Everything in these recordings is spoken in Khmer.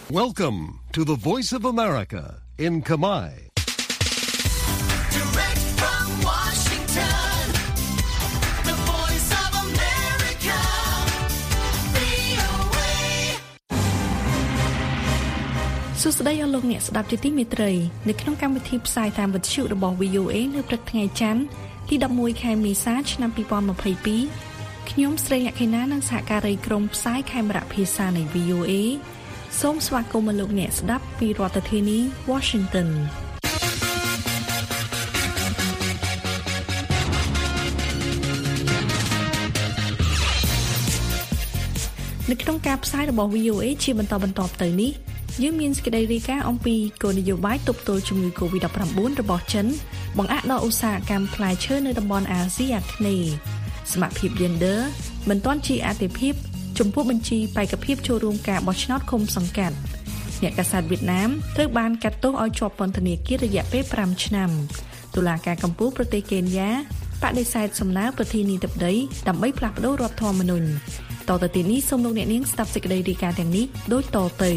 Welcome to the Voice of America in Khmer. Direct from Washington, the Voice of America, VOA. សួស្តីអស់លោកអ្នកស្ដាប់ជាទីមេត្រីនៅក្នុងកម្មវិធីផ្សាយតាមវិទ្យុរបស់ VOA នៅព្រឹកថ្ងៃច័ន្ទទី11ខែមេសាឆ្នាំ2022ខ្ញុំស្រីលក្ខិណានិងសហការីក្រុមផ្សាយខេមរៈភាសានៃ VOA សូមស្វាគមន៍លោកអ្នកស្ដាប់ពីរដ្ឋធានី Washington នៅក្នុងការផ្សាយរបស់ VOA ជាបន្តទៅនេះយើងមានសេចក្តីរាយការណ៍អំពីគោលនយោបាយទប់ទល់ជំងឺ COVID-19 របស់ចិនបង្អាក់ដល់ឧស្សាហកម្មផ្លែឈើនៅតំបន់អាស៊ីអាគ្នេយ៍សមត្ថភាព Gender មិនទាន់ជាអាទិភាពចំពោះបញ្ជីបេក្ខភាពចូលរួមការបោះឆ្នោតឃុំសង្កាត់អ្នកកាសែតវៀតណាមត្រូវបានកាត់ទោសឲ្យជាប់ពន្ធនាគាររយៈពេល5ឆ្នាំតុលាការកំពូលប្រទេសកេនយ៉ាបដិសេធសំណើប្រធានាធិបតីដើម្បីផ្លាស់ប្តូររដ្ឋធម្មនុញ្ញតទៅទីនេះសូមលោកអ្នកនាងស្ដាប់សេចក្តីរាយការណ៍ទាំងនេះដូចតទៅ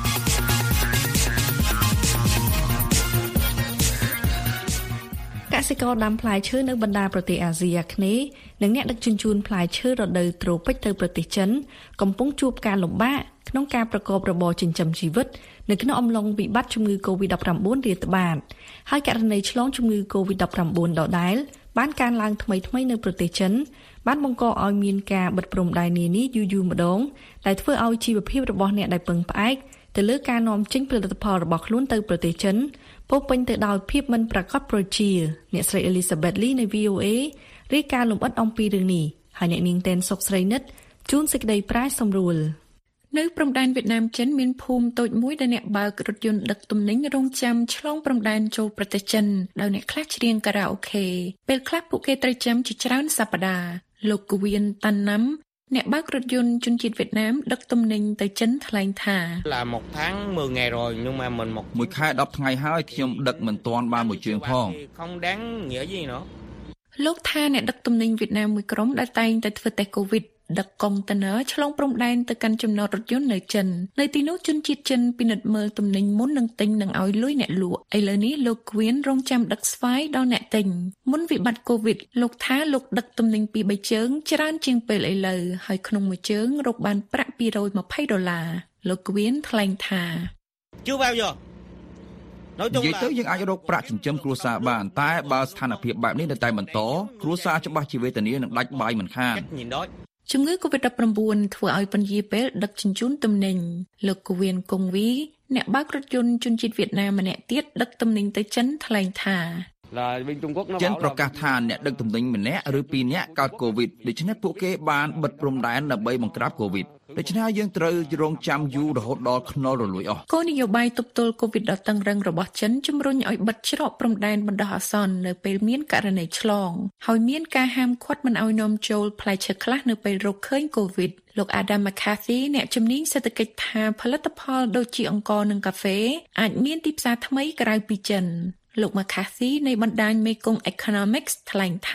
កសិករដាំផ្លែឈើនៅបណ្ដាប្រទេសអាស៊ីអាគ្នេយ៍និងអ្នកដឹកជញ្ជូនផ្លែឈើរដូវត្រូពិចទៅប្រទេសចិនកំពុងជួបការលំបាកក្នុងការប្រកបរបរចិញ្ចឹមជីវិតនៅក្នុងអំឡុងវិបត្តិជំងឺ COVID-19 រាតត្បាតហើយករណីឆ្លងជំងឺ COVID-19 ដដែលបានកើនឡើងថ្មីៗនៅប្រទេសចិនបានបង្កឲ្យមានការបិទព្រំដែននានាយូរម្ដងដែលធ្វើឲ្យជីវភាពរបស់អ្នកដែលពឹងផ្អែកទៅលើការនាំចេញផលិតផលរបស់ខ្លួនទៅប្រទេសចិនពោពេញទៅដោយភាពមិនប្រាកដប្រជាអ្នកស្រី Elizabeth Lee នៃ VOA រាយការណ៍លម្អិតអំពីរឿងនេះហើយអ្នកនាងតែនសុកស្រីនិតជួនសេចក្តីប្រាយសម្រួលនៅព្រំដែនវៀតណាមចិនមានភូមិតូចមួយដែលអ្នកបើករថយន្តដឹកទំនិញរងចាំឆ្លងព្រំដែនចូលប្រទេសចិនដោយអ្នកខ្លះច្រៀងខារ៉ាអូខេពេលខ្លះពួកគេត្រូវចាំជាច្រើនសប្តាហ៍លោកកវៀនតាន់ណាំអ្នកបើករថយន្តជនជាតិវៀតណាមដឹកទំនិញទៅចិនថ្លែងថា là một tháng 10 ngày rồi nhưng mà mình មួយខែ10ថ្ងៃហើយខ្ញុំដឹកមិនទាន់បានមួយជើងផង không đáng nghĩa gì nữa លោកថាអ្នកដឹកទំនិញវៀតណាមមួយក្រុមដែលតែងតែធ្វើតេស្តកូវីដដឹកកុងតឺន័រឆ្លងព្រំដែនទៅកាន់ចំណតរថយន្តនៅចិននៅទីនោះជនជាតិចិនពិនិត្យមើលទំនិញមុននឹងទិញនិងឲ្យលុយអ្នកលក់ឥឡូវនេះលោកគវៀនរងចាំដឹកស្វាយដល់អ្នកទិញមុនវិបត្តិកូវីដលោកថាលោកដឹកទំនិញពី3ជើងច្រើនជាងពេលឥឡូវហើយក្នុងមួយជើងរកបានប្រាក់$220លោកគវៀនថ្លែងថា chưa bao giờ និយាយទៅយើងអាចរកប្រាក់ចិញ្ចឹមគ្រួសារបានតែបើស្ថានភាពបែបនេះនៅតែបន្តគ្រួសារច្បាស់ជាវេទនានឹងដាច់បាយមិនខានជំងឺ COVID-19 ធ្វើឲ្យពន្យាពេលដឹកជញ្ជូនទំនិញលោកកវៀនកុងវីអ្នកបើករថយន្តជនជាតិវៀតណាមម្នាក់ទៀតដឹកទំនិញទៅចិនថ្លែងថាចិនប្រកាសថាអ្នកដឹកទំនិញម្នាក់ឬពីរនាក់កើតកូវីដដូច្នេះពួកគេបានបិទព្រំដែនដើម្បីបង្ក្រាបកូវីដដូច្នេះយើងត្រូវរងចាំយូររហូតដល់ខ្នុររលួយអស់គោលនយោបាយទប់ទល់កូវីដដ៏តឹងរ៉ឹងរបស់ចិនជំរុញឲ្យបិទច្រកព្រំដែនបណ្ដោះអាសន្ននៅពេលមានករណីឆ្លងហើយមានការហាមឃាត់មិនឲ្យនាំចូលផ្លែឈើខ្លះនៅពេលរកឃើញកូវីដលោក Adam McCarthy អ្នកជំនាញសេដ្ឋកិច្ចថាផលិតផលដូចជាអង្ករនិងកាហ្វេអាចមានទីផ្សារថ្មីក្រៅពីចិនលោក McCarthy នៃបណ្ដាញ Mekong Economics ថ្លែងថា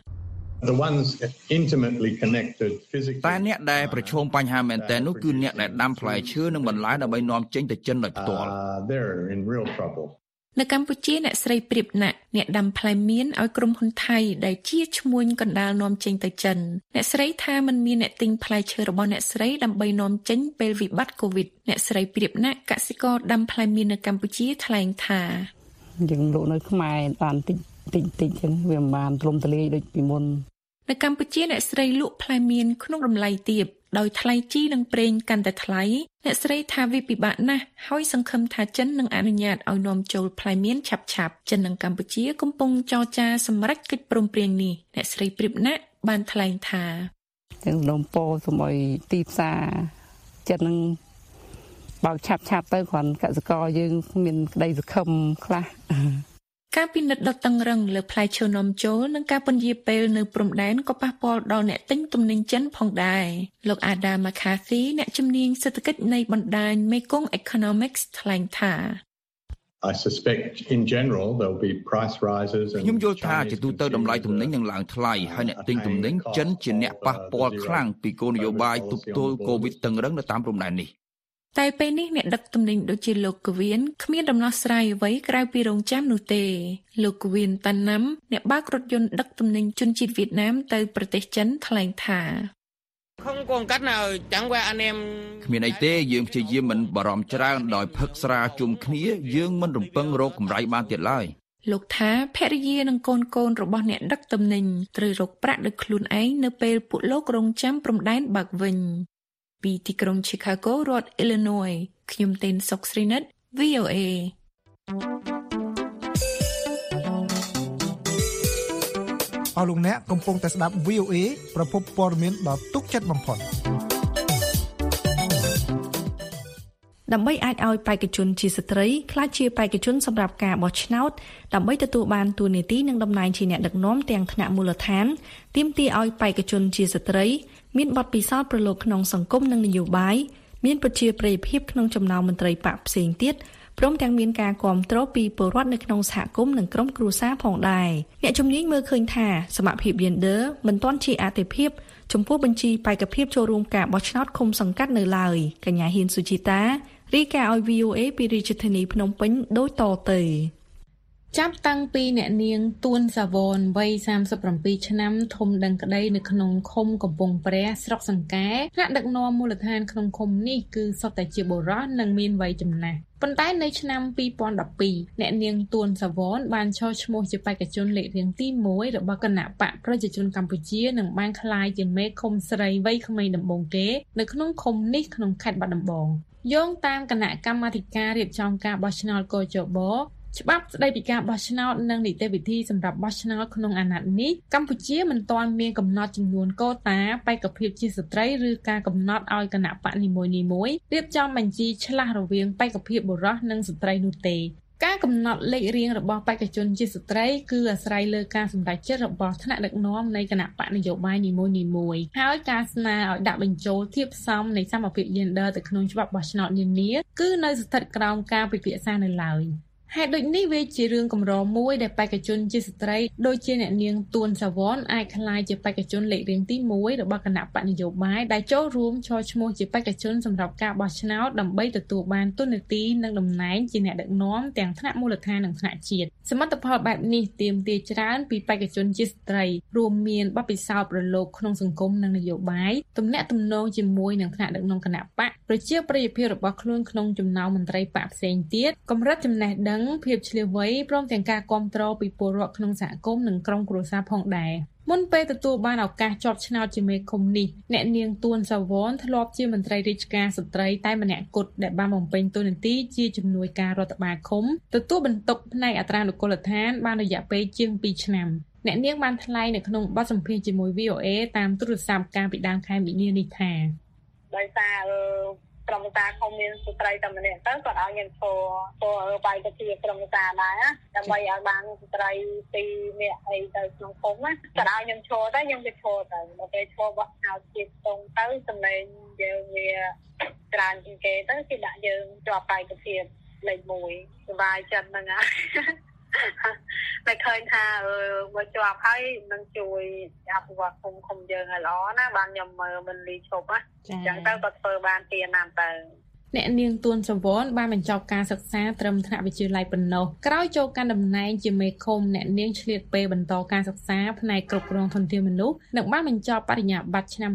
The ones intimately connected physically តែអ្នកដែលប្រឈមបញ្ហាមែនទែននោះគឺអ្នកដែលដាំផ្លែឈើនិងបន្លែដើម្បីនាំចេញទៅចិនដោយផ្ទាល់ they're in real trouble នៅកម្ពុជាអ្នកស្រីព្រៀបណាក់អ្នកដាំផ្លែមៀនឲ្យក្រុមហ៊ុនថៃដែលជាឈ្មួញកណ្ដាលនាំចេញទៅចិនអ្នកស្រីថាมันមានអ្នកទិញផ្លែឈើរបស់អ្នកស្រីដើម្បីនាំចេញពេលវិបត្តិកូវីដអ្នកស្រីព្រៀបណាក់កសិករដាំផ្លែមៀននៅកម្ពុជាថ្លែងថាយើងលក់នៅខ្មែរបានតិចចឹងវាមិនបានទ្រង់ទ្រាយដូចពីមុននៅកម្ពុជាអ្នកស្រីលក់ផ្លែមៀនក្នុងតម្លៃទាបដោយថ្លៃជីនិងប្រេងកាន់តែថ្លៃអ្នកស្រីថាវាពិបាកណាស់ហើយសង្ឃឹមថាចិននឹងអនុញ្ញាតឲ្យនាំចូលផ្លែមៀនឆាប់ចិននិងកម្ពុជាកំពុងចរចាសម្រេចកិច្ចព្រមព្រៀងនេះអ្នកស្រីព្រៀបណាក់បានថ្លែងថាទាំងដំពោសូមឲ្យទីផ្សារចិននឹងបើកឆាប់ទៅគ្រាន់កសិករយើងមានក្តីសង្ឃឹមខ្លះការពិនិត្យដ៏តឹងរ៉ឹងលើផ្លែឈើនាំចូលនិងការពន្យាពេលនៅព្រំដែនក៏ប៉ះពាល់ដល់អ្នកទិញទំនិញចិនផងដែរលោក Adam McCarthy អ្នកជំនាញសេដ្ឋកិច្ចនៃបណ្ដាញ Mekong Economics ថ្លែងថា I suspect in general there'll be price rises and ខ្ញុំយល់ថាជាទូទៅតម្លៃទំនិញនឹងឡើងថ្លៃហើយអ្នកទិញទំនិញចិនជាអ្នកប៉ះពាល់ខ្លាំងពីគោលនយោបាយទប់ទល់កូវីដតឹងរ៉ឹងនៅតាមព្រំដែននេះតែពេលនេះអ្នកដឹកទំនិញដូចជាលោកកវៀនគ្មានដំណោះស្រាយអ្វីក្រៅពីរងចាំនោះទេលោកកវៀនតាន់ណាំអ្នកបើករថយន្តដឹកទំនិញជនជាតិវៀតណាមទៅប្រទេសចិនថ្លែងថា Không còn cách nào chẳng qua anh em គ្មានអីទេយើងព្យាយាមមិនបារម្ភច្រើនដោយផឹកស្រាជុំគ្នាយើងមិនរំពឹងរកកម្រៃបានទៀតឡើយលោកថាភរិយានិងកូនរបស់អ្នកដឹកទំនិញត្រូវរកប្រាក់ដោយខ្លួនឯងនៅពេលពួកលោករងចាំព្រំដែនបើកវិញពីទីក្រុង Chicago រដ្ឋ Illinois ខ្ញុំទេនសុកស្រីនិត VOA អស់លោកអ្នកកំពុងតែស្ដាប់ VOA ប្រភពព័ត៌មានដ៏ទុកចិត្តបំផុតដើម្បីអាចឲ្យបេក្ខជនជាស្ត្រីក្លាយជាបេក្ខជនសម្រាប់ការបោះឆ្នោតដើម្បីទទួលបានតួនាទីនិងតំណែងជាអ្នកដឹកនាំទាំងថ្នាក់មូលដ្ឋានទាមទារឲ្យបេក្ខជនជាស្ត្រីមានបទពិសោធន៍ប្រឡូកក្នុងសង្គមនិងនយោបាយមានប្រជាប្រិយភាពក្នុងចំណោមមន្ត្រីបកផ្សេងទៀតព្រមទាំងមានការគាំទ្រពីពលរដ្ឋនៅក្នុងសហគមន៍និងក្រុមគ្រួសារផងដែរអ្នកជំនាញមើលឃើញថាសមភាព gender មិនទាន់ជាអាទិភាពចំពោះបញ្ជីបេក្ខភាពចូលរួមការបោះឆ្នោតឃុំសង្កាត់នៅឡើយកញ្ញាហ៊ានសុជីតារីកាឲ្យ VOA ពីរាជធានីភ្នំពេញដូចតទៅចាប់តាំងពីអ្នកនាងទួនសាវនវ័យ37ឆ្នាំធំដឹងក្តីនៅក្នុងឃុំកំពង់ព្រះស្រុកសង្កែថ្នាក់ដឹកនាំមូលដ្ឋានក្នុងឃុំនេះគឺសុទ្ធតែជាបុរសនិងមានវ័យចំណាស់ប៉ុន្តែនៅឆ្នាំ2012អ្នកនាងទួនសាវនបានចោទឈ្មោះជាបេក្ខជនលេខរៀងទី1របស់គណៈបកប្រជាជនកម្ពុជានិងបានក្លាយជាមេឃុំស្រីវ័យក្មេងដំបូងគេនៅក្នុងឃុំនេះក្នុងខេត្តបាត់ដំបងយោងតាមគណៈកម្មាធិការរៀបចំការបោះឆ្នោតកោជបច្បាប់ស្តីពីការបោះឆ្នោតនិងនីតិវិធីសម្រាប់បោះឆ្នោតក្នុងអាណត្តិនេះកម្ពុជាមិនទាន់មានកំណត់ចំនួនកូតាបេក្ខភាពជាស្ត្រីឬការកំណត់ឲ្យគណៈបកនីមួយៗរៀបចំបញ្ជីឆ្លាស់រវាងបេក្ខភាពបុរសនិងស្ត្រីនោះទេការកំណត់លេខរៀងរបស់បេក្ខជនជាស្ត្រីគឺអាស្រ័យលើការសម្រេចចិត្តរបស់ថ្នាក់ដឹកនាំនៃគណៈបកនយោបាយនីមួយៗហើយការស្នើឲ្យដាក់បញ្ចូលធៀបផ្សំនៃសមភាព gender ទៅក្នុងច្បាប់បោះឆ្នោតនានាគឺនៅស្ថិតក្រោមការពិភាក្សានៅឡើយហេតុដូចនេះវាជារឿងកម្រមួយដែលបេក្ខជនជាស្ត្រីដូចជាអ្នកនាងទួនសាវនអាចក្លាយជាបេក្ខជនលេខរៀងទី1របស់គណៈបកនយោបាយដែលចូលរួមចោទឈ្មោះជាបេក្ខជនសម្រាប់ការបោះឆ្នោតដើម្បីទទួលបានតួនាទីនិងតំណែងជាអ្នកដឹកនាំទាំងថ្នាក់មូលដ្ឋាននិងថ្នាក់ជាតិសមិទ្ធផលបែបនេះទាមទារច្រើនពីបេក្ខជនជាស្ត្រីរួមមានបទពិសោធន៍ប្រឡូកក្នុងសង្គមនិងនយោបាយទំនាក់ទំនងជាមួយនឹងថ្នាក់ដឹកនាំគណៈបកប្រជាប្រិយភាពរបស់ខ្លួនក្នុងចំណោមមន្ត្រីបកផ្សេងទៀតកម្រិតចំណេះដឹងភាពឆ្លៀសវៃព្រមទាំងការគាំទ្រពីពលរដ្ឋក្នុងសហគមន៍និងក្រុមគ្រួសារផងដែរមុនពេលទទួលបានឱកាសជាប់ឆ្នោតជាមេឃុំនេះអ្នកនាងទួនសាវនធ្លាប់ជាមន្ត្រីរាជការស្ត្រីតែម្នាក់គត់ដែលបានបំពេញតួនាទីជាជំនួយការរដ្ឋបាលឃុំទទួលបន្ទុកផ្នែកអត្រានុកូលដ្ឋានបានរយៈពេលជាង2ឆ្នាំអ្នកនាងបានថ្លែងនៅក្នុងបទសម្ភាសន៍ជាមួយ VOA តាមទូរស័ព្ទកាលពីដើមខែមីនានេះថាដោយសារក្រុមការឃុំមានស្ត្រីតែម្នាក់ទៅគាត់ឲ្យខ្ញុំធ្វើបាយទៅជាក្រុមការដែរណាដើម្បីឲ្យបានស្ត្រី2នាក់អីទៅក្នុងឃុំណាគាត់ឲ្យខ្ញុំឈរទៅខ្ញុំក៏ឈរទៅដល់ពេលឈរបោះឆ្នោតជាខ្ទង់ទៅសម្លេងយើងវាច្រើនជាងគេទៅគេដាក់យើងជាប់បាយទៅជាលេខ1សុបាយចិត្តហ្នឹងណាតែឃើញថាមកជាប់ហើយនឹងជួយអភិវឌ្ឍឃុំយើងឲ្យល្អណាបានខ្ញុំមើលមិនលីឈប់ណាអញ្ចឹងទៅក៏ធ្វើបានពីណាំទៅអ្នកនាងទួនសាវនបានបញ្ចប់ការសិក្សាត្រឹមថ្នាក់វិទ្យាល័យប៉ុណ្ណោះក្រោយចូលកាន់តំណែងជាមេឃុំអ្នកនាងឆ្លៀតពេលបន្តការសិក្សាផ្នែកគ្រប់គ្រងធនធានមនុស្សនិងបានបញ្ចប់បរិញ្ញាបត្រឆ្នាំ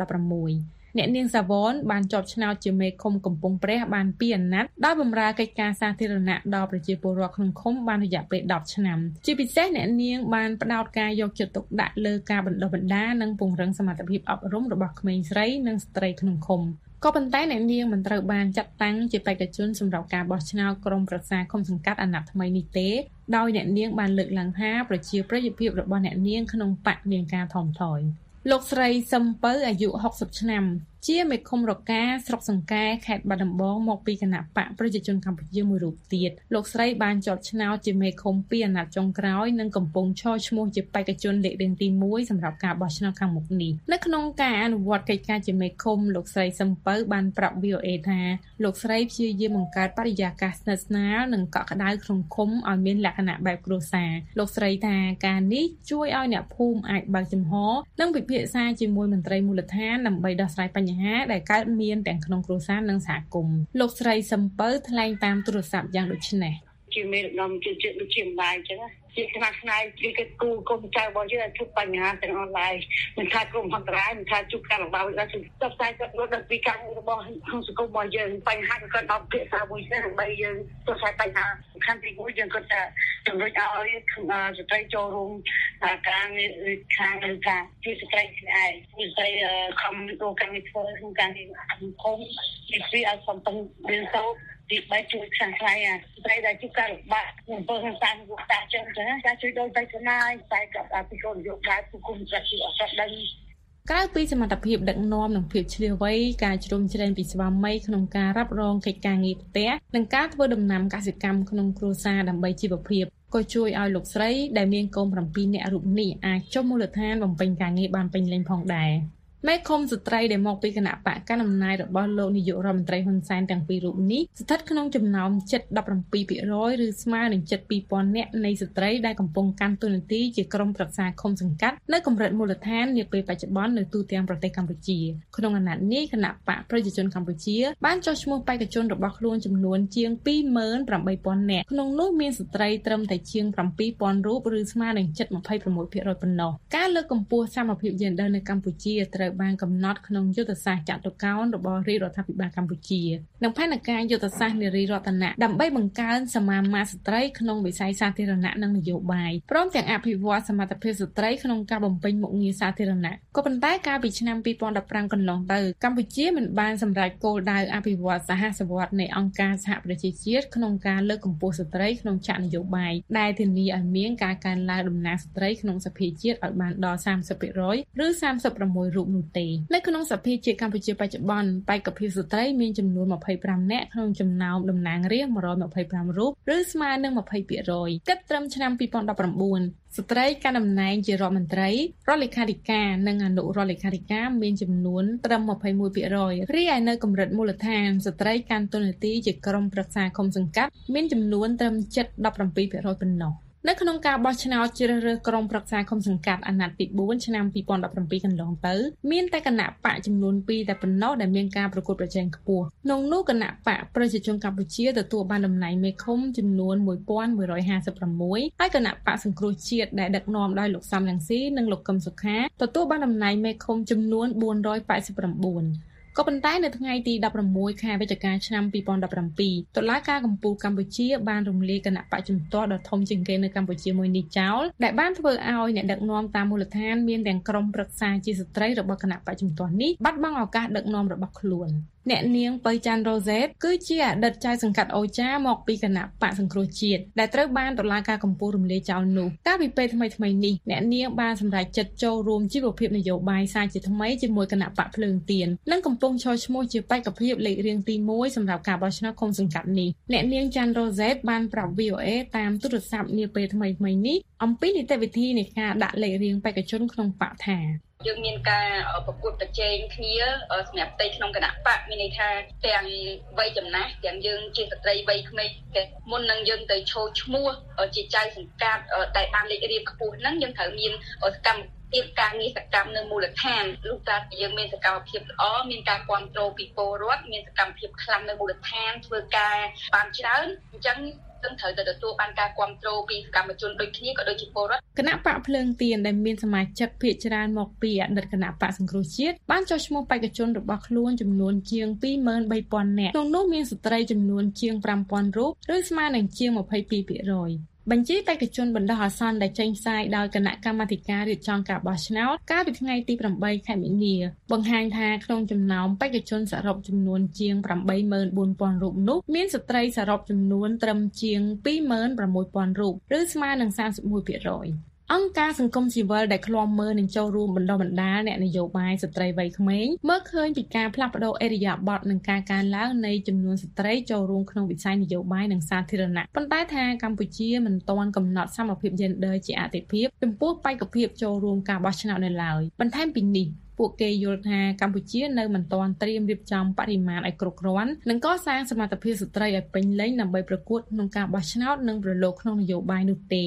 2016អ្នកនាងសាវនបានជាប់ឆ្នោតជាមេឃុំកំពង់ព្រះបាន2អាណត្តិដោយបម្រើកិច្ចការសាធារណៈដល់ប្រជាពលរដ្ឋក្នុងឃុំបានរយៈពេល10ឆ្នាំជាពិសេសអ្នកនាងបានផ្ដោតការយកចិត្តទុកដាក់លើការបណ្ដុះបណ្ដាលនិងពង្រឹងសមត្ថភាពអប់រំរបស់ក្មេងស្រីនិងស្ត្រីក្នុងឃុំក៏ប៉ុន្តែអ្នកនាងមិនត្រូវបានចាត់តាំងជាបេក្ខជនសម្រាប់ការបោះឆ្នោតក្រុមប្រឹក្សាឃុំសង្កាត់អាណត្តិថ្មីនេះទេដោយអ្នកនាងបានលើកឡើងថាប្រជាប្រិយភាពរបស់អ្នកនាងក្នុងបកមានការថមថយលោកស្រីសឹមពៅអាយុ60ឆ្នាំជាមេឃុំរកាស្រុកសង្កែខេត្តបាត់ដំបងមកពីគណៈបកប្រជាជនកម្ពុជាមួយរូបទៀតលោកស្រីបានជាប់ឆ្នោតជាមេឃុំ2អាណត្តិចុងក្រោយនិងកំពុងឈរឈ្មោះជាបេក្ខជនលេខរៀងទី1សម្រាប់ការបោះឆ្នោតខាងមុខនេះនៅក្នុងការអនុវត្តកិច្ចការជាមេឃុំលោកស្រីសឹមពៅបានប្រាប់ VOA ថាលោកស្រីព្យាយាមបង្កើតបរិយាកាសស្និទ្ធស្នាលនិងកក់ក្ដៅក្នុងឃុំឲ្យមានលក្ខណៈបែបគ្រួសារលោកស្រីថាការនេះជួយឲ្យអ្នកភូមិអាចបើកចំហនិងពិភាក្សាជាមួយមន្ត្រីមូលដ្ឋានដើម្បីដោះស្រាយបញ្បញ្ហាដែលកើតមានទាំងក្នុងគ្រួសារនិងសហគមន៍លោកស្រីសំពៅថ្លែងតាមទូរស័ព្ទយ៉ាងដូចនេះជាមេដឹកនាំជាដូចជាម្ដាយអញ្ចឹងជាខ្នាតខ្នាយគឺគូកូនចៅរបស់យើងជួបបញ្ហាទាំងអនឡាញមិនថាក្រុមហន្តរាយមិនថាជួបការលំបាកដល់ផ្សាយគាត់រត់ដល់ពីការរបស់ក្នុងសង្គមរបស់យើងបញ្ហាក៏ដល់ភាសាមួយនេះដើម្បីយើងទស្សនបញ្ហាសំខាន់ទីមួយយើងគាត់ថាជំរុញឲ្យស្ត្រីចូលរួមការងារខាងការជួយស្ត្រីខ្លួនឯងស្ត្រីខំចូលការងារធ្វើក្នុងការងារសង្គមពីពីឲ្យសំខាន់រៀនសូត្រទីបែបជួយខាងខ្លៃស្ត្រីដែលជួបការលំបាកក្នុងពលរដ្ឋតាមវត្តចឹងការជួយដោយបេក្ខនាតែក៏ពីគោលនយោបាយผู้គុំចាត់ជាអត់ដឹងក្រៅពីសមត្ថភាពដឹកនាំនិងភាពឆ្លៀវវៃការជ្រោមជ្រែងពីស្វាមីក្នុងការរ៉ាប់រងកិច្ចការងារផ្ទះនិងការធ្វើដំណាំកសិកម្មក្នុងគ្រួសារដើម្បីជីវភាពក៏ជួយឲ្យលោកស្រីដែលមានកូន7នាក់រូបនេះអាចចុះមូលដ្ឋានបំពេញការងារបានពេញលេញផងដែរមេឃុំស្ត្រីដែលមកពីគណៈបកកណ្ដាលអំណាចរបស់លោកនាយករដ្ឋមន្ត្រីហ៊ុនសែនទាំងពីររូបនេះស្ថិតក្នុងចំណោមជិត 17% ឬស្មើនឹងជិត 2000 នាក់នៃស្ត្រីដែលកំពុងកាន់តួនាទីជាក្រុមប្រឹក្សាឃុំសង្កាត់នៅកម្រិតមូលដ្ឋាននាពេលបច្ចុប្បន្ននៅទូទាំងប្រទេសកម្ពុជាក្នុងអាណត្តិនេះគណៈបកប្រជាជនកម្ពុជាបានចុះឈ្មោះបេក្ខជនរបស់ខ្លួនចំនួនជាង 28000 នាក់ក្នុងនោះមានស្ត្រីត្រឹមតែជាង 7000 រូបឬស្មើនឹងជិត 26% ប៉ុណ្ណោះការលើកកម្ពស់សមភាពយេនឌ័រនៅកម្ពុជាត្រូវបានកំណត់ក្នុងយុទ្ធសាស្ត្រចតុកោណរបស់រាជរដ្ឋាភិបាលកម្ពុជានិងផែនការយុទ្ធសាស្ត្រនារីរតនៈដើម្បីបង្កើនសមាមាត្រស្ត្រីក្នុងវិស័យសាធារណៈនិងនយោបាយព្រមទាំងអភិវឌ្ឍសមត្ថភាពស្ត្រីក្នុងការបំពេញមុខងារសាធារណៈក៏ប៉ុន្តែកាលពីឆ្នាំ2015កន្លងទៅកម្ពុជាមិនបានសម្រេចគោលដៅអភិវឌ្ឍសហសវត្តនៃអង្គការសហប្រជាជាតិក្នុងការលើកកម្ពស់ស្ត្រីក្នុងឆាកនយោបាយដែលធានាឲ្យមានការកើនឡើងតំណាងស្ត្រីក្នុងសភាជាតិឲ្យបានដល់ 30% ឬ 36 រូបនៅក្នុងសភាជាតិកម្ពុជាបច្ចុប្បន្នបេក្ខភាពស្ត្រីមានចំនួន25នាក់ក្នុងចំណោមតំណាងរាស្ត្រ125រូបឬស្មើនឹង 20% គិតត្រឹមឆ្នាំ2019ស្ត្រីកាន់តំណែងជារដ្ឋមន្ត្រីរដ្ឋលេខាធិការនិងអនុរដ្ឋលេខាធិការមានចំនួនត្រឹម 21% រីឯនៅកម្រិតមូលដ្ឋានស្ត្រីកាន់តួនាទីជាក្រុមប្រឹក្សាឃុំសង្កាត់មានចំនួនត្រឹម 17% ប៉ុណ្ណោះនៅក្នុងការបោះឆ្នោតជ្រើសរើសក្រុមប្រឹក្សាឃុំសង្កាត់អាណត្តិទី4ឆ្នាំ2017កន្លងទៅមានតែគណៈបកចំនួន2តែប៉ុណ្ណោះដែលមានការប្រកួតប្រជែងខ្ពស់ក្នុងនោះគណៈបកប្រជាជនកម្ពុជាទទួលបានតំណែងមេឃុំចំនួន1156ហើយគណៈបកសង្គ្រោះជាតិដែលដឹកនាំដោយលោកសំរងស៊ីនិងលោកកឹមសុខាទទួលបានតំណែងមេឃុំចំនួន489ក៏ប៉ុន្តែនៅថ្ងៃទី16ខែវិច្ឆិកាឆ្នាំ2017តុលាការកំពូលកម្ពុជាបានរំលាយគណៈបច្ចុប្បន្នដ៏ធំជាងគេនៅកម្ពុជាមួយនេះចោលដែលបានធ្វើឲ្យអ្នកដឹកនាំតាមមូលដ្ឋានមានទាំងក្រុមប្រឹក្សាជាស្ត្រីរបស់គណៈបច្ចុប្បន្ននេះបាត់បង់ឱកាសដឹកនាំរបស់ខ្លួនអ្នកនាងពៅច័ន្ទរ៉ូសេតគឺជាអតីតចៅសង្កាត់អូចាមកពីគណៈបកសង្គ្រោះជាតិដែលត្រូវបានតុលាការកំពូលរំលាយចោលនោះកាលពីពេលថ្មីៗនេះអ្នកនាងបានសម្រេចចិត្តចូលរួមជីវភាពនយោបាយសារជាថ្មីជាមួយគណៈបកភ្លើងទៀននិងកំពុងឈរឈ្មោះជាបេក្ខភាពលេខរៀងទី1សម្រាប់ការបោះឆ្នោតឃុំសង្កាត់នេះអ្នកនាងច័ន្ទរ៉ូសេតបានប្រាប់ VOA តាមទូរស័ព្ទនាពេលថ្មីៗនេះអំពីនីតិវិធីនៃការដាក់លេខរៀងបេក្ខជនក្នុងបកថាយើងមានការប្រកួតប្រជែងគ្នាសម្រាប់ផ្ទៃក្នុងគណៈបកមានន័យថាទាំងវ័យចំណាស់ទាំងយើងជាស្ត្រីវ័យក្មេងមុននឹងយើងទៅឈរឈ្មោះជាចៅសង្កាត់ដែលបានលេខរៀងខ្ពស់ហ្នឹងយើងត្រូវមានសកម្មភាពការងារសកម្មនៅមូលដ្ឋានលុះត្រាតែយើងមានសកម្មភាពល្អមានការគ្រប់គ្រងពីពលរដ្ឋមានសកម្មភាពខ្លាំងនៅមូលដ្ឋានធ្វើការបានច្រើនអញ្ចឹងត្រូវតែទទួលបានការគ្រប់គ្រងពីសកម្មជនដូចគ្នាក៏ដូចជាពលរដ្ឋគណៈបកភ្លើងទៀនដែលមានសមាជិកភាគច្រើនមកពីអតីតគណៈបកសង្គ្រោះជាតិបានចុះឈ្មោះបេក្ខជនរបស់ខ្លួនចំនួនជាង 23000 នាក់ក្នុងនោះមានស្ត្រីចំនួនជាង 5000 រូបឬស្មើនឹងជាង 22%បញ្ជីបេក្ខជនបណ្ដោះអាសន្នដែលចេញផ្សាយដោយគណៈកម្មាធិការរៀបចំការបោះឆ្នោតកាលពីថ្ងៃទី8ខែមីនាបង្ហាញថាក្នុងចំណោមបេក្ខជនសរុបចំនួនជាង 84000 រូបនោះមានស្ត្រីសរុបចំនួនត្រឹមជាង 26000 រូបឬស្មើនឹង 31%អង្គការសង្គមស៊ីវិលដែលឃ្លាំមើលនិងចូលរួមបណ្ដុះបណ្ដាលអ្នកនយោបាយស្ត្រីវ័យក្មេងមើលឃើញពីការផ្លាស់ប្តូរឥរិយាបថនិងការកើនឡើងនៃចំនួនស្ត្រីចូលរួមក្នុងវិស័យនយោបាយនិងសាធារណៈប៉ុន្តែថាកម្ពុជាមិនទាន់កំណត់សមភាព gender ជាអាទិភាពចំពោះបេក្ខភាពចូលរួមការបោះឆ្នោតនៅឡើយបន្ថែមពីនេះពួកគេយល់ថាកម្ពុជានៅមិនទាន់ត្រៀមរៀបចំបរិមាណឲ្យគ្រប់គ្រាន់និងកសាងសមត្ថភាពស្ត្រីឲ្យពេញលេញដើម្បីប្រកួតក្នុងការបោះឆ្នោតនិងប្រឡូកក្នុងនយោបាយនោះទេ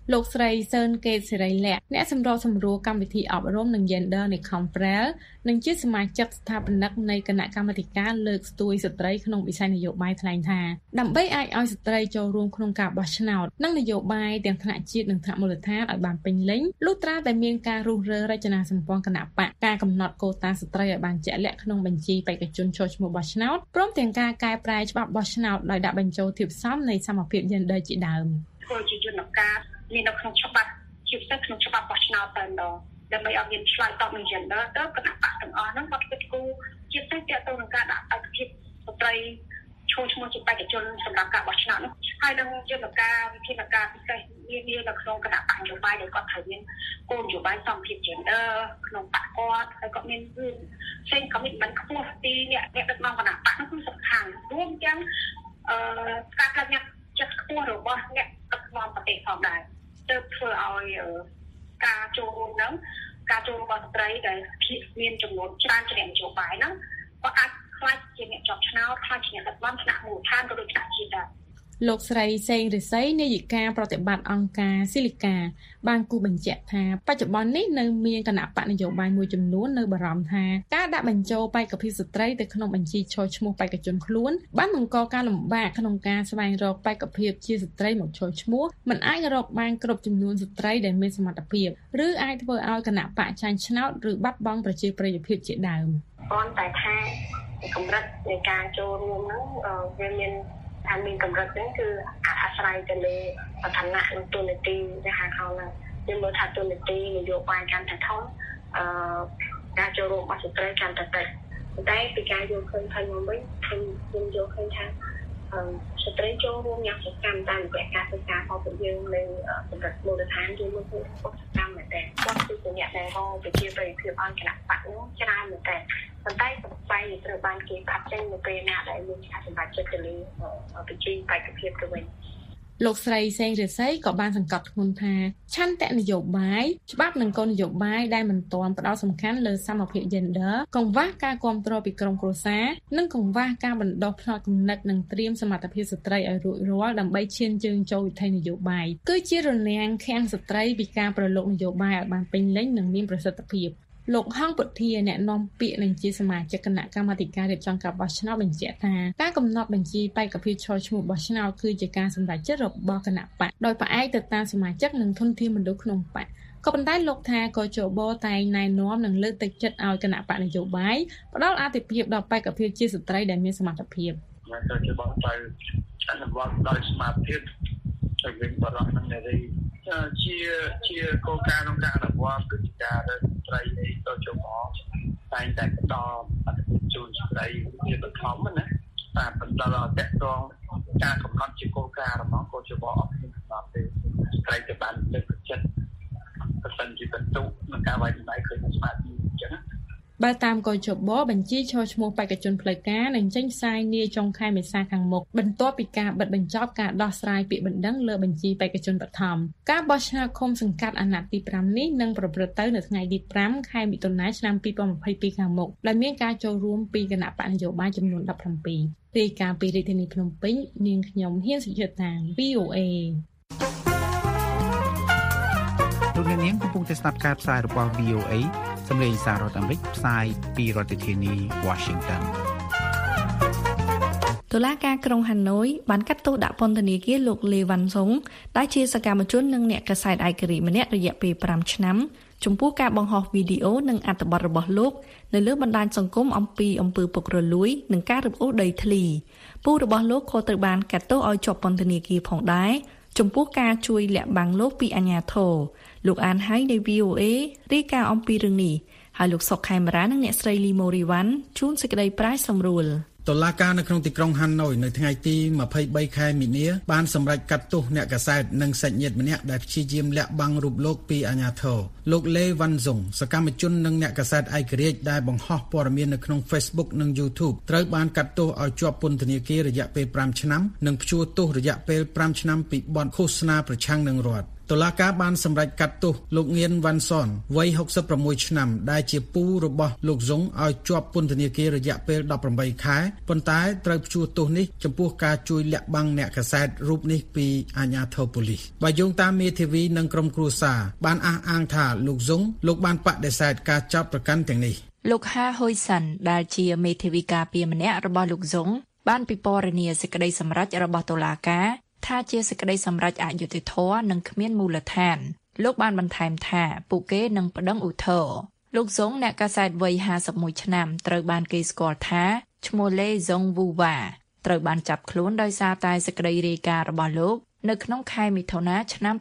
លោកស្រីសឿនកេតសេរីលក្ខអ្នកសម្របសម្រួលកម្មវិធីអប់រំនិង Gender នៃ Comprel និងជាសមាជិកស្ថាបនិកនៃគណៈកម្មាធិការលើកស្ទួយស្ត្រីក្នុងវិស័យនយោបាយថ្លែងថាដើម្បីអាចឲ្យស្ត្រីចូលរួមក្នុងការបោះឆ្នោតនិងនយោបាយទាំងថ្នាក់ជាតិនិងថ្នាក់មូលដ្ឋានឲ្យបានពេញលេញលុះត្រាតែមានការរុះរើរចនាសម្ព័ន្ធគណៈបកការកំណត់កូតាស្ត្រីឲ្យបានជាក់លាក់ក្នុងបញ្ជីបេក្ខជនចូលឈ្មោះបោះឆ្នោតព្រមទាំងការកែប្រែច្បាប់បោះឆ្នោតដោយដាក់បញ្ចូលធាតុផ្សំនៃសមភាព Gender ជាដើមធ្វើជាយន្តការមាននៅក្នុងច្បាប់ជាពិសេសក្នុងច្បាប់បោះឆ្នោតតែម្ដងដើម្បីឲ្យមានឆ្លើយតបនឹង Gender ទៅគណៈបកទាំងអស់ហ្នឹងគាត់គិតគូរជាពិសេសទាក់ទងនឹងការដាក់ឯកភាពស្ត្រីចូលឈ្មោះជាបេក្ខជនសម្រាប់ការបោះឆ្នោតនោះហើយនឹងយន្តការវិធានការពិសេសមាននៅក្នុងគណៈបកនយោបាយដែលគាត់ត្រូវមានគោលនយោបាយសមភាព Gender ក្នុងបកគាត់ហើយគាត់មានផ្សេង commitment ខ្ពស់ពីអ្នកដឹកនាំគណៈបកនោះគឺសំខាន់រួមទាំងការផ្លាស់ប្ដូរចិត្តខ្ពស់របស់អ្នកដឹកនាំប្រទេសផងដែរទើបធ្វើឲ្យការចូលរួមនឹងការចូលរួមរបស់ស្ត្រីដែលមានចំនួនច្រើនជានយោបាយហ្នឹងក៏អាចខ្លាចជាអ្នកជាប់ឆ្នោតខ្លាចជាអ្នកដឹកនាំថ្នាក់មូលដ្ឋានក៏ដូចថ្នាក់ជាតិដែរលោកស្រីសេងរិស័យនាយិកាប្រតិបត្តិអង្គការស៊ីលីកាបានគូបញ្ជាក់ថាបច្ចុប្បន្ននេះនៅមានគណៈបកនយោបាយមួយចំនួននៅបារម្ភថាការដាក់បញ្ចូលបេក្ខភាពស្ត្រីទៅក្នុងបញ្ជីចូលឈ្មោះបេក្ខជនខ្លួនបានបង្កការលំបាកក្នុងការស្វែងរកបេក្ខភាពជាស្ត្រីមកចូលឈ្មោះមិនអាចរកបានគ្រប់ចំនួនស្ត្រីដែលមានសមត្ថភាពឬអាចធ្វើឲ្យគណៈបកចាញ់ឆ្នោតឬបាត់បង់ប្រជាប្រិយភាពជាដើមប៉ុន្តែថាកម្រិតនៃការចូលរួមហ្នឹងវាមានកម្រិតហ្នឹងគឺអាស្រ័យទៅលើឋានៈនិងទូនាទីដែលហៅថាយើងមើលថាទូនាទីនយោបាយកាន់តែធំការចូលរួមរបស់ស្ត្រីកាន់តែតិចតែពីការយល់ឃើញខ្ញុំវិញខ្ញុំយល់ឃើញថាស្ត្រីចូលរួមយ៉ាងសកម្មតាមរយៈការសិក្សារបស់ពួកយើងនៅកម្រិតមូលដ្ឋានយើងមើលឃើញសកម្មមែនតើគាត់គឺជាអ្នកដែលរងប្រជាប្រិយភាពឲ្យគណៈបកនោះច្រើនមែនតើប៉ុន្តែស្បែកត្រូវបានគេផាត់ចេញនៅពេលណាដែលមានការសម្រេចចិត្តទៅលើបញ្ជីបេក្ខភាពទៅវិញលោកស្រីសេងរិស័យក៏បានសង្កត់ធ្ងន់ថាឆន្ទៈនយោបាយច្បាប់និងគោលនយោបាយដែលមិនទាន់ផ្ដោតសំខាន់លើសមភាព Gender កង្វះការគាំទ្រពីក្រុមគ្រួសារនិងកង្វះការបណ្ដុះផ្នត់គំនិតនិងត្រៀមសមត្ថភាពស្ត្រីឲ្យរួចរាល់ដើម្បីឈានជើងចូលវិថីនយោបាយគឺជារនាំងខាំងស្ត្រីពីការប្រឡូកនយោបាយឲ្យបានពេញលេញនិងមានប្រសិទ្ធភាពលោកហងពុធាអ្នកនាំពាក្យនិងជាសមាជិកគណៈកម្មាធិការរៀបចំការបោះឆ្នោតបញ្ជាក់ថាការកំណត់បញ្ជីបេក្ខភាពចូលឈ្មោះបោះឆ្នោតគឺជាការសម្រេចចិត្តរបស់គណៈបកដោយផ្អែកទៅតាមសមាជិកនិងធនធានមនុស្សក្នុងបកក៏ប៉ុន្តែលោកថាក៏ជបតែងណែនាំនិងលើកទឹកចិត្តឲ្យគណៈបកនយោបាយផ្ដល់អាទិភាពដល់បេក្ខភាពជាស្ត្រីដែលមានសមត្ថភាពទៅជបទៅអនុវត្តដោយសមត្ថភាពទៅវិញបរិបទនឹងនេះជាគោលការណ៍ក្នុងការអនុវត្តគឺជាការដែលស្ត្រីនេះទៅជុំមកតែងតែបន្តអត្ថប្រយោជន៍ស្ត្រីជាបឋមណាតែបន្តដល់តកតងការកំណត់ជាគោលការណ៍របស់កោជបអត់មានកំណត់ទេស្ត្រីទៅបានលើកទឹកចិត្តប្រសិនជាបន្ទុកនឹងការវាយតម្លៃឃើញស្មារតីអញ្ចឹងបើតាមកោជបបញ្ជីចូលឈ្មោះបេក្ខជនផ្លូវការនឹងចេញផ្សាយនាចុងខែមេសាខាងមុខបន្ទាប់ពីការបិទបញ្ចប់ការដោះស្រាយពាក្យបណ្ដឹងលើបញ្ជីបេក្ខជនបឋមការបោះឆ្នោតឃុំសង្កាត់អាណត្តិទី5នេះនឹងប្រព្រឹត្តទៅនៅថ្ងៃទី5ខែមិថុនាឆ្នាំ2022ខាងមុខដែលមានការចូលរួមពីគណៈបកនយោបាយចំនួន17រាយការណ៍ពីរាជធានីភ្នំពេញនាងខ្ញុំហ៊ានសុជាតា VOA លោកនាងកំពុងតែស្ដាប់ការផ្សាយរបស់ VOA សម្លេងសាររដ្ឋអាមេរិកផ្សាយពីរដ្ឋធានី Washington តុលាការក្រុងហាណូយបានកាត់ទោសដាក់ពន្ធនាគារលោកលេវ៉ាន់សុងដែលជាសកម្មជននិងអ្នកកាសែតឯករាជ្យម្នាក់រយៈពេល5ឆ្នាំចំពោះការបង្ហោះវីដេអូនិងអត្ថបទរបស់លោកនៅលើបណ្ដាញសង្គមអំពីអំពើពុករលួយនិងការរឹបអូសដីធ្លីពូរបស់លោកក៏ត្រូវបានកាត់ទោសឲ្យជាប់ពន្ធនាគារផងដែរចំពោះការជួយលាក់បាំងលោកពីអាជ្ញាធរលោកអានហៃនៃ VOA រាយការណ៍អំពីរឿងនេះហើយលោកសុកខេមរានិងអ្នកស្រីលីម៉ូរីវ៉ាន់ជួនសេចក្តីប្រាយសម្រួលតុលាការនៅក្នុងទីក្រុងហាណូយនៅថ្ងៃទី23ខែមីនាបានសម្រេចកាត់ទោសអ្នកកាសែតនិងសាច់ញាតិម្នាក់ដែលព្យាយាមលាក់បាំងរូបលោកពីអាជ្ញាធរលោកលេវ៉ាន់សុងសកម្មជននិងអ្នកកាសែតឯករាជ្យដែលបង្ហោះព័ត៌មាននៅក្នុង Facebook និង YouTube ត្រូវបានកាត់ទោសឲ្យជាប់ពន្ធនាគាររយៈពេល5ឆ្នាំនិងព្យួរទោសរយៈពេល5ឆ្នាំពីបទឃោសនាប្រឆាំងនឹងរដ្ឋតុលាការបានសម្រេចកាត់ទោសលោកងៀនវ៉ាន់សុនវ័យ66ឆ្នាំដែលជាពូរបស់លោកស៊ុងឲ្យជាប់ពន្ធនាគាររយៈពេល18ខែប៉ុន្តែត្រូវព្យួរទោសនេះចំពោះការជួយលាក់បាំងអ្នកកាសែតរូបនេះពីអាជ្ញាធរប៉ូលីសបើយោងតាមមេធាវីនិងក្រុមគ្រួសារបានអះអាងថាលោកស៊ុងលោកបានបដិសេធការចោទប្រកាន់ទាំងនេះលោកហាហ៊ុយសាន់ដែលជាមេធាវីការពារម្នាក់របស់លោកស៊ុងបានពិពណ៌នាសេចក្តីសម្រេចរបស់តុលាការថាជាសេចក្តីសម្រេចអយុត្តិធម៌និងគ្មានមូលដ្ឋានលោកបានបន្ថែមថាពួកគេនឹងប្តឹងឧទ្ធរណ៍លោកស៊ុងអ្នកកាសែតវ័យ51ឆ្នាំត្រូវបានគេស្គាល់ថាឈ្មោះលេស៊ុងវូវ៉ាត្រូវបានចាប់ខ្លួនដោយសារតែសេចក្តីរាយការណ៍របស់លោកនៅក្នុងខែមិថុនាឆ្នាំ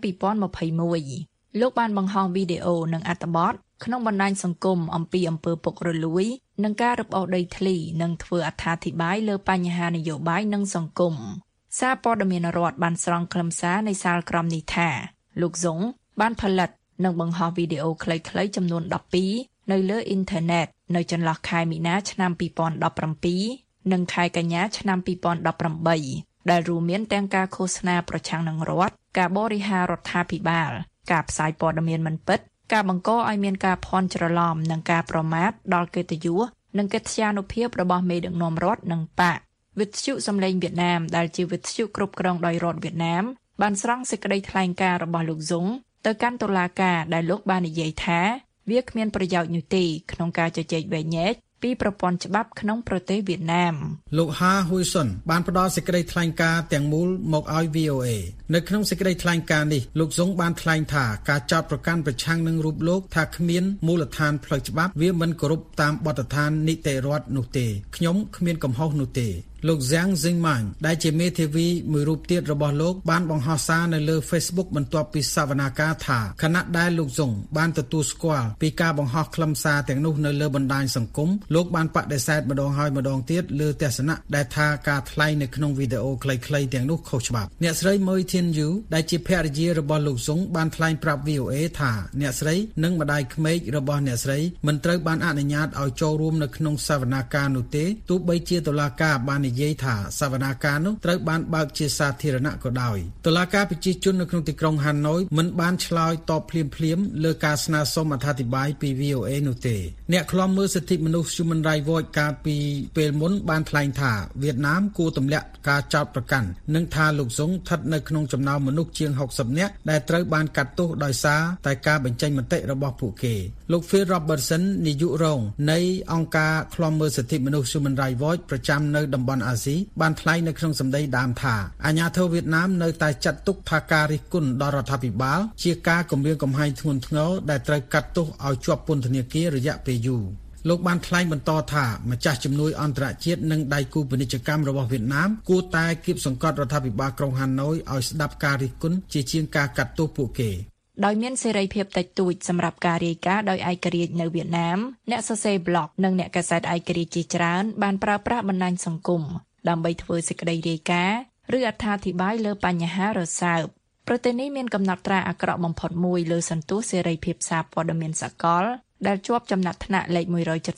2021លោកបានបង្ហោះវីដេអូនិងអត្ថបទក្នុងបណ្ដាញសង្គមអំពីអំពើពុករលួយនិងការរឹបអូសដីធ្លីនិងធ្វើអត្ថាធិប្បាយលើបញ្ហានយោបាយនិងសង្គមសារព័ត៌មានរដ្ឋបានស្រង់ខ្លឹមសារនៃសាលក្រមនេះថាលោកស៊ុងបានផលិតនិងបង្ហោះវីដេអូខ្លីៗចំនួន12នៅលើអ៊ីនធឺណិតនៅចន្លោះខែមីនាឆ្នាំ2017និងខែកញ្ញាឆ្នាំ2018ដែលរួមមានទាំងការឃោសនាប្រឆាំងនឹងរដ្ឋការបរិហាររដ្ឋាភិបាលការផ្សាយព័ត៌មានមិនពិតការបង្កឲ្យមានការភ័ន្តច្រឡំនិងការប្រមាថដល់កិត្តិយសនិងកិត្យានុភាពរបស់មេដឹកនាំរដ្ឋនិងបកវិទ្យុសំឡេងវៀតណាមដែលជាវិទ្យុគ្រប់គ្រងដោយរដ្ឋវៀតណាមបានស្រង់សេចក្តីថ្លែងការណ៍របស់លោកស៊ុងទៅកាន់តុលាការដែលលោកបាននិយាយថាវាគ្មានប្រយោជន៍នោះទេក្នុងការជជែកវែងញែកពីប្រព័ន្ធច្បាប់ក្នុងប្រទេសវៀតណាមលោកហាហ៊ុយសុនបានផ្ដល់សេចក្តីថ្លែងការណ៍ទាំងមូលមកឲ្យ VOA នៅក្នុងសេចក្តីថ្លែងការណ៍នេះលោកស៊ុងបានថ្លែងថាការចោទប្រកាន់ប្រឆាំងនឹងរូបលោកថាគ្មានមូលដ្ឋានផ្លូវច្បាប់វាមិនគោរពតាមបទដ្ឋាននីតិរដ្ឋនោះទេខ្ញុំគ្មានកំហុសនោះទេលោក Zhang Zingman ដែលជាមេធាវីមួយរូបទៀតរបស់លោកបានបង្ហោះសារនៅលើ Facebook បន្ទាប់ពីសវនាការថាខណៈដែលលោកស៊ុងបានទទួលស្គាល់ពីការបង្ហោះខ្លឹមសារទាំងនោះនៅលើបណ្ដាញសង្គមលោកបានបដិសេធម្ដងហើយម្ដងទៀតលើទស្សនៈដែលថាការថ្លែងនៅក្នុងវីដេអូខ្លីៗទាំងនោះខុសច្បាប់អ្នកស្រី Moi Thien Yu ដែលជាភរិយារបស់លោកស៊ុងបានថ្លែងប្រាប់ VOA ថាអ្នកស្រីនិងម្ដាយក្មេករបស់អ្នកស្រីមិនត្រូវបានអនុញ្ញាតឲ្យចូលរួមនៅក្នុងសវនាការនោះទេទោះបីជាតុលាការបាននិយាយថាសវនាការនោះត្រូវបានបើកជាសាធារណៈក៏ដោយតុលាការប្រជាជននៅក្នុងទីក្រុងហាណូយមិនបានឆ្លើយតបភ្លាមៗលើការស្នើសុំអធិប្បាយពី VOA នោះទេអ្នកឃ្លាំមើលសិទ្ធិមនុស្ស Human Rights Watch កាលពីពេលមុនបានថ្លែងថាវៀតណាមគួរទម្លាក់ការចោទប្រកាន់និងថាលោកស៊ុងស្ថិតនៅក្នុងចំណោមមនុស្សជាង60នាក់ដែលត្រូវបានកាត់ទោសដោយសារតែការបញ្ចេញមតិរបស់ពួកគេលោក Phil Robertson នាយករងនៃអង្គការឃ្លាំមើលសិទ្ធិមនុស្ស Human Rights Watch ប្រចាំនៅតំបន់អាស៊ីបានថ្លែងនៅក្នុងសម្ដីដើមថាអាញាធិបតេយ្យវៀតណាមនៅតែចាត់ទុកថាការរិះគន់ដល់រដ្ឋាភិបាលជាការគំរាមកំហែងធ្ងន់ធ្ងរដែលត្រូវកាត់ទោសឲ្យជាប់ពន្ធនាគាររយៈពេលយូរលោកបានថ្លែងបន្តថាម្ចាស់ជំនួយអន្តរជាតិនិងដៃគូពាណិជ្ជកម្មរបស់វៀតណាមគួរតែគៀបសង្កត់រដ្ឋាភិបាលក្រុងហាណូយឲ្យស្ដាប់ការរិះគន់ជាងការកាត់ទោសពួកគេដោយមានសេរីភាពតិចតួចសម្រាប់ការរាយការណ៍ដោយឯករាជ្យនៅវៀតណាមអ្នកសរសេរប្លុកនិងអ្នកកាសែតឯករាជ្យជាច្រើនបានប្រើប្រាស់បណ្ដាញសង្គមដើម្បីធ្វើសេចក្តីរាយការណ៍ឬអត្ថាធិប្បាយលើបញ្ហារសើបប្រទេសនេះមានកំណត់ត្រាអាក្រក់បំផុតមួយលើសន្ទុះសេរីភាពសារព័ត៌មានសកលដែលជាប់ចំណាត់ថ្នាក់លេខ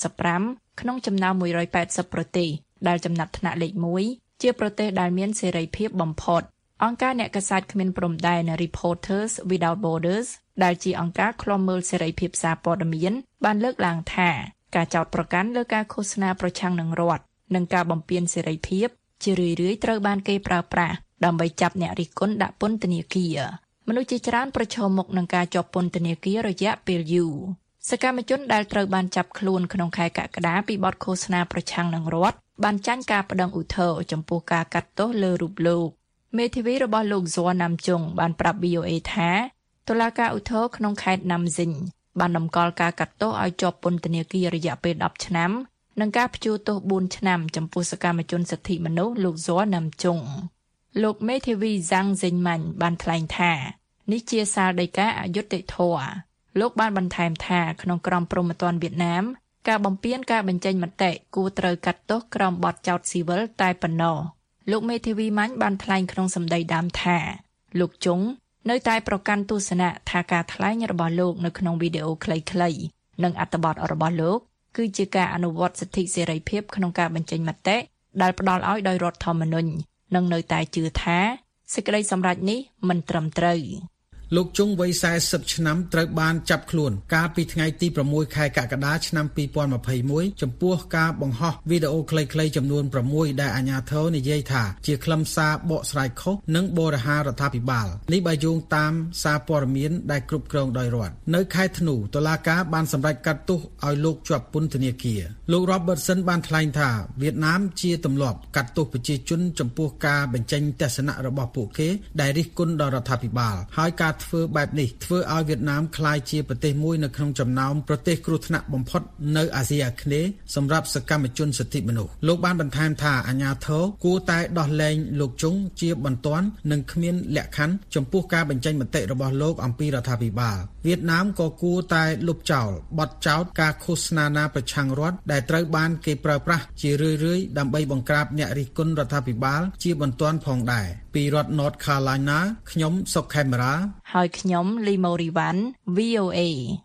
175ក្នុងចំណោម180ប្រទេសដែលចំណាត់ថ្នាក់លេខ1ជាប្រទេសដែលមានសេរីភាពបំផុតអង្គការអ្នកកាសែតគ្មានព្រំដែន Reporters Without Borders ដែលជាអង្គការឃ្លាំមើលសេរីភាពសារព័ត៌មានបានលើកឡើងថាការចោទប្រកាន់លើការឃោសនាប្រឆាំងនឹងរដ្ឋនិងការបំពានសេរីភាពជារឿយៗត្រូវបានគេប្រើប្រាស់ដើម្បីចាប់អ្នករិះគន់ដាក់ពន្ធនាគារមនុស្សជាច្រើនប្រឈមមុខនឹងការជាប់ពន្ធនាគាររយៈពេលយូរសកម្មជនដែលត្រូវបានចាប់ខ្លួនក្នុងខែកក្កដាពីបទឃោសនាប្រឆាំងនឹងរដ្ឋបានចាញ់ការប្តឹងឧទ្ធរណ៍ចំពោះការកាត់ទោសលើរូបលោកមេធាវីរបស់លោកហ្សួរណាំជុងបានប្រាប់ VOA ថាតុលាការឧទ្ធរណ៍ក្នុងខេត្តណាំស៊ីញបានតម្កល់ការកាត់ទោសឲ្យជាប់ពន្ធនាគាររយៈពេល10ឆ្នាំនិងការព្យួរទោស4ឆ្នាំចំពោះសកម្មជនសិទ្ធិមនុស្សលោកហ្សួរណាំជុងលោកមេធាវី Zhang Zingman បានថ្លែងថានេះជាសាលដីកាអយុត្តិធម៌លោកបានបន្ថែមថាក្នុងក្រមព្រហ្មទណ្ឌវៀតណាមការបំពានការបញ្ចេញមតិគួរត្រូវកាត់ទោសក្រោមបទចោទស៊ីវិលតែប៉ុណ្ណោះលោកមេធាវីម៉ាញ់បានថ្លែងក្នុងសម្ដីដើមថាលោកជុងនៅតែប្រកាន់ទស្សនៈថាការថ្លែងរបស់លោកនៅក្នុងវីដេអូខ្លីៗនិងអត្ថបទរបស់លោកគឺជាការអនុវត្តសិទ្ធិសេរីភាពក្នុងការបញ្ចេញមតិដែលផ្ដល់ឲ្យដោយរដ្ឋធម្មនុញ្ញនិងនៅតែជឿថាសេចក្តីសម្រេចនេះមិនត្រឹមត្រូវលោកជុងវ័យ40ឆ្នាំត្រូវបានចាប់ខ្លួនកាលពីថ្ងៃទី6ខែកក្កដាឆ្នាំ2021ចំពោះការបង្ហោះវីដេអូខ្លីៗចំនួន6ដែលអាជ្ញាធរនិយាយថាជាខ្លឹមសារបកស្រាយខុសនិងបរិហារដ្ឋាភិបាលនេះបើយោងតាមសារព័ត៌មានដែលគ្រប់គ្រងដោយរដ្ឋនៅខែធ្នូតុលាការបានសម្រេចកាត់ទោសឲ្យលោកជាប់ពន្ធនាគារលោក Robertson បានថ្លែងថាវៀតណាមជាទម្លាប់កាត់ទោសប្រជាជនចំពោះការបញ្ចេញទស្សនៈរបស់ពួកគេដែលរិះគន់ដល់រដ្ឋាភិបាលហើយការធ្វើបែបនេះធ្វើឲ្យវៀតណាមក្លាយជាប្រទេសមួយនៅក្នុងចំណោមប្រទេសគ្រោះថ្នាក់បំផុតនៅអាស៊ីអាគ្នេយ៍សម្រាប់សកម្មជនសិទ្ធិមនុស្សលោកបានបន្ថែមថាអាជ្ញាធរគួរតែដោះលែងលោកជុងជាបន្ទាន់និងគ្មានលក្ខខណ្ឌចំពោះការបញ្ចេញមតិរបស់លោកអំពីរដ្ឋាភិបាលវៀតណាមក៏គួរតែលុបចោលបទចោទការឃោសនាណាប្រឆាំងរដ្ឋដែលត្រូវបានគេប្រើប្រាស់ជារឿយៗដើម្បីបង្ក្រាបអ្នករិះគន់រដ្ឋាភិបាលជាបន្ទាន់ផងដែរពីរដ្ឋ North Carolina ខ្ញុំសុកខេមរាហើយខ្ញុំលីម៉ូរីវ៉ាន់ VOA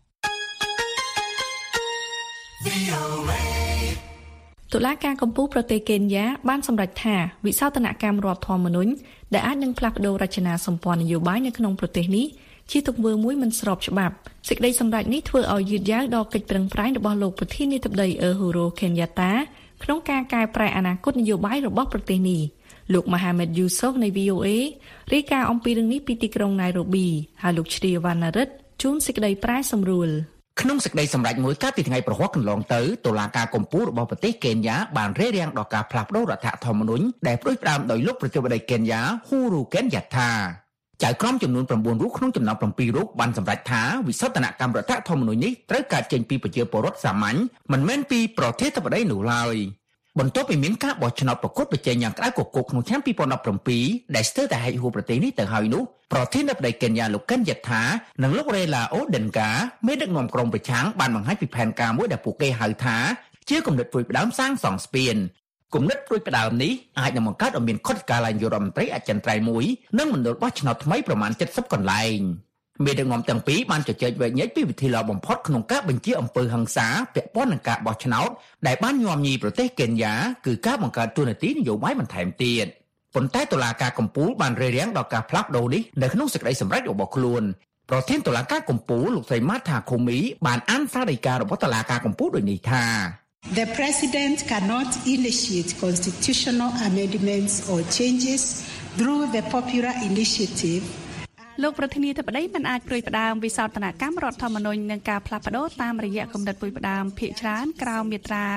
តុលាការកំពូលប្រទេសកេនយ៉ាបានសម្រេចថាវិសោធនកម្មរដ្ឋធម្មនុញ្ញដែលអាចនឹងផ្លាស់ប្តូររចនាសម្ព័ន្ធនយោបាយនៅក្នុងប្រទេសនេះជាទង្វើមួយមិនស្របច្បាប់សេចក្តីសម្រេចនេះធ្វើឲ្យយឺតយ៉ាវដល់កិច្ចប្រឹងប្រែងរបស់លោកប្រធានាធិបតីអ៊ឺហ៊ូរ៉ូខេនយ៉ាតាក្នុងការកែប្រែអនាគតនយោបាយរបស់ប្រទេសនេះលោក Mohamed Yusuf នៃ VOA រាយការណ៍អំពីរឿងនេះពីទីក្រុង Nairobi ហើយលោកជ្រាវណ្ណរិទ្ធជួនសេចក្តីប្រែសម្រួលក្នុងសេចក្តីសម្រេចមួយកាលពីថ្ងៃប្រហ័សកន្លងទៅតុលាការកំពូលរបស់ប្រទេសកេនយ៉ាបានរារាំងដល់ការផ្លាស់ប្តូររដ្ឋធម្មនុញ្ញដែលផ្ដួចផ្ដើមដោយលោកប្រធានាធិបតីកេនយ៉ាហ៊ូរូកេនយ៉ាថាចៅក្រមចំនួន9រូបក្នុងចំណោម7រូបបានសម្រេចថាវិសោធនកម្មរដ្ឋធម្មនុញ្ញនេះត្រូវកើតចេញពីប្រជាពលរដ្ឋសាមញ្ញមិនមែនពីប្រធានាធិបតីនោះឡើយបន្ទាប់ពីមានការបោះឆ្នោតប្រកួតប្រជែងយ៉ាងក្តៅគគុកក្នុងឆ្នាំ2017ដែលស្ទើរតែហែកហួសប្រទេសនេះទៅហើយនោះប្រធានាធិបតីកេនយ៉ាលោកកិនយ៉ាថានិងលោករ៉េឡាអូដិនកាមេដឹកនាំក្រុមប្រឆាំងបានបង្ហាញពីផែនការមួយដែលពួកគេហៅថាជាគំនិតព្រួយផ្ដើមសាងសង់ស្ពានគំនិតព្រួយផ្ដើមនេះអាចនឹងបង្កើតឲ្យមានខុទ្ទកាលឡើងយុរដ្ឋមន្ត្រីអចិន្ត្រៃយ៍មួយនិងមណ្ឌលបោះឆ្នោតថ្មីប្រមាណ70កន្លែងមេដឹកនាំទាំងពីរបានជជែកវែកញែកពីវិធីល្អបំផុតក្នុងការបញ្ជាអំពើហិង្សាពាក់ព័ន្ធនឹងការបោះឆ្នោតដែលបានញោមញីប្រទេសកេនយ៉ាគឺការបង្កើតទូនាទីនយោបាយបន្ថែមទៀតប៉ុន្តែតុលាការកំពូលបានរារាំងដល់ការផ្លាស់ប្ដូរនេះនៅក្នុងសេចក្តីសម្រេចរបស់ខ្លួនប្រធានតុលាការកំពូលលោកស្រីម៉ាថាខូមីបានអានសារដីការបស់តុលាការកំពូលដូចនេះថា The President cannot initiate constitutional amendments or changes through the popular initiative លោកប្រធានាធិបតីមិនអាចព្រួយផ្ដើមវិសោធនកម្មរដ្ឋធម្មនុញ្ញនិងការផ្លាស់ប្ដូរតាមរយៈគំនិតព្រួយផ្ដើមភាគច្រើនក្រោមមាត្រា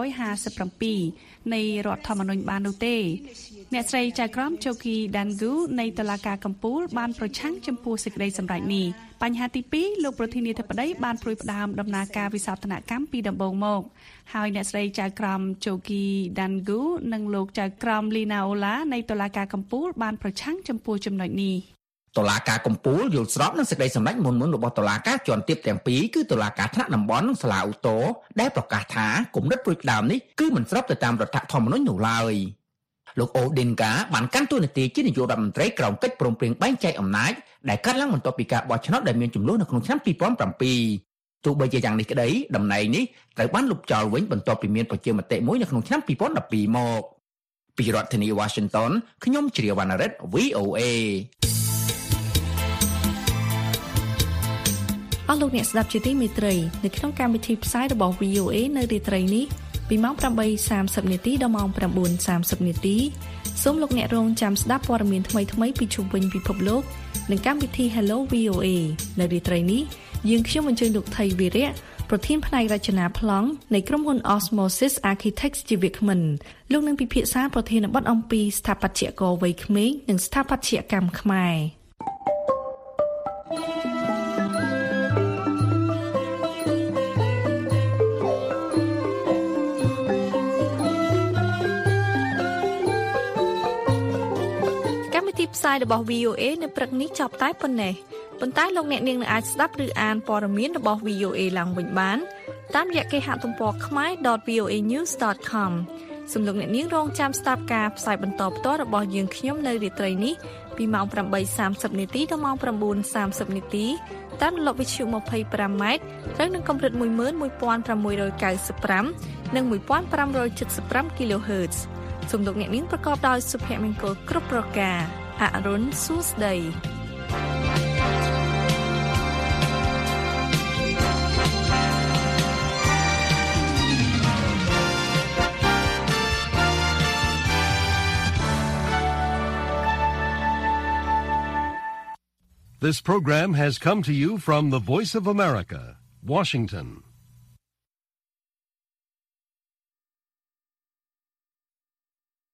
257នៃរដ្ឋធម្មនុញ្ញបាននោះទេអ្នកស្រីចៅក្រមជូគីដានហ្គូនៃតុលាការកំពូលបានប្រឆាំងចំពោះសេចក្តីសម្រេចនេះបញ្ហាទី2លោកប្រធានាធិបតីបានព្រួយផ្ដើមដំណើរការវិសោធនកម្មពីដំបូងមកហើយអ្នកស្រីចៅក្រមជូគីដានហ្គូនិងលោកចៅក្រមលីណាអូឡានៃតុលាការកំពូលបានប្រឆាំងចំពោះចំណុចនេះតុលាការកំពូលយល់ស្របនឹងសេចក្តីសម្រេចមុនរបស់តុលាការជាន់ទាបទាំងពីរគឺតុលាការថ្នាក់តំបន់និងសាលាឧទ្ធរដែលប្រកាសថាគំនិតព្រួយផ្ដើមនេះគឺមិនស្របទៅតាមរដ្ឋធម្មនុញ្ញនោះឡើយលោកអូឌិនកាបានកាន់តួនាទីជានាយករដ្ឋមន្ត្រីក្រោមកិច្ចព្រមព្រៀងបែងចែកអំណាចដែលកាត់ឡើងបន្ទាប់ពីការបោះឆ្នោតដែលមានចំនួននៅក្នុងឆ្នាំ2007ទោះបីជាយ៉ាងនេះក្តីតំណែងនេះត្រូវបានលុបចោលវិញបន្ទាប់ពីមានប្រជាមតិមួយនៅក្នុងឆ្នាំ2012មកពីរដ្ឋធានី Washington ខ្ញុំជ្រាវណ្ណរិទ្ធ VOA អស់លោកអ្នកស្ដាប់ជាទីមេត្រីនៅក្នុងកម្មវិធីផ្សាយរបស់ VOA នៅរាត្រីនេះពីម៉ោង 8:30 នាទីដល់ម៉ោង 9:30 នាទីសូមលោកអ្នករងចាំស្ដាប់ព័ត៌មានថ្មីៗពីជុំវិញពិភពលោកនិងកម្មវិធី Hello VOA នៅរាត្រីនេះយើងខ្ញុំអញ្ជើញលោកថៃវីរៈប្រធានផ្នែករចនាប្លង់នៃក្រុមហ៊ុន Osmosis Architects ជាវាគ្មិនលោកនឹងពិភាក្សាប្រធានបទអំពីស្ថាបត្យករវ័យក្មេងនិងស្ថាបត្យកម្មខ្មែរផ្សាយរបស់ VOA នៅព្រឹកនេះចប់តែប៉ុណ្ណេះប៉ុន្តែលោកអ្នកនាងនឹងអាចស្ដាប់ឬអានព័ត៌មានរបស់ VOA ឡើងវិញបានតាមរយៈគេហទំព័រ khmer.voanews.com សូមលោកអ្នកនាងរងចាំស្ដាប់ការផ្សាយបន្តផ្ទាល់របស់យើងខ្ញុំនៅរាត្រីនេះពីម៉ោង 8:30 នាទីដល់ម៉ោង 9:30 នាទីតាមរលកវិទ្យុ 25M ត្រូវនឹងកម្រិត 11695 និង 1575 kHz សូមលោកអ្នកនាងប្រកបដោយសុភមង្គលគ្រប់ប្រការអរុនសួស្តី This program has come to you from the Voice of America, Washington.